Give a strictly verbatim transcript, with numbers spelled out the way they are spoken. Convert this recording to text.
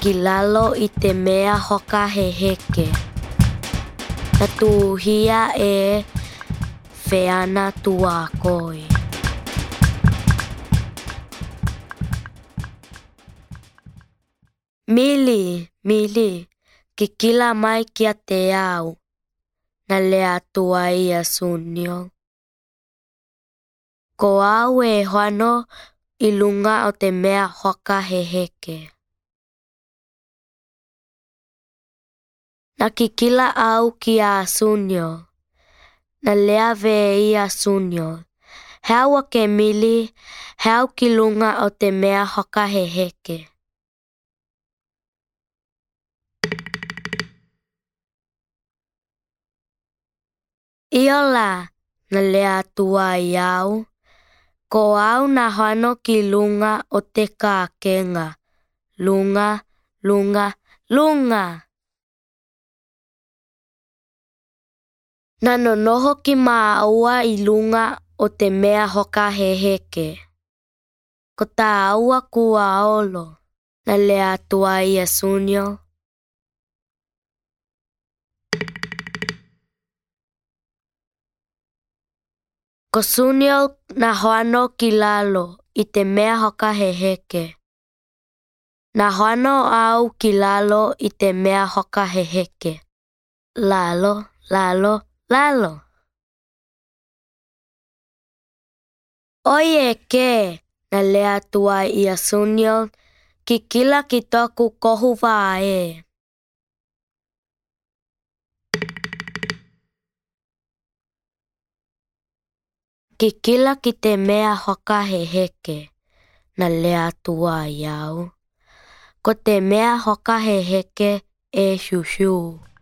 kilalo i te mea hoka he heke. Na tuhia e feana tua koi. Mili, mili, ki kila mai kia te au. Na lea tua ia sunio. Ko au e hoano i lunga o te mea hoka he heke. Na ki kila au ki a sunio. Na lea ve ia sunio. He aua ke mili, he au ki lunga o te mea hoka he heke. Iola, na lea tua i au. Ko au na hoano ki lunga o te kākenga. Lunga, lunga, lunga. Nano noho ki maa aua i lunga o te mea hoka he heke. Ko tā aua kua olo. Na lea tua ia sunio. Ko sunio na hoano ki lalo i te mea hoka he heke. Na hoano au ki lalo i te mea hoka he heke. Lalo, lalo, lalo. Oie ke, na lea tua ia sunio, ki kila ki toku kohu wā e. Ki kila ki te mea hoka he heke, na lea tua iau. Ko te mea hoka he heke e shushu.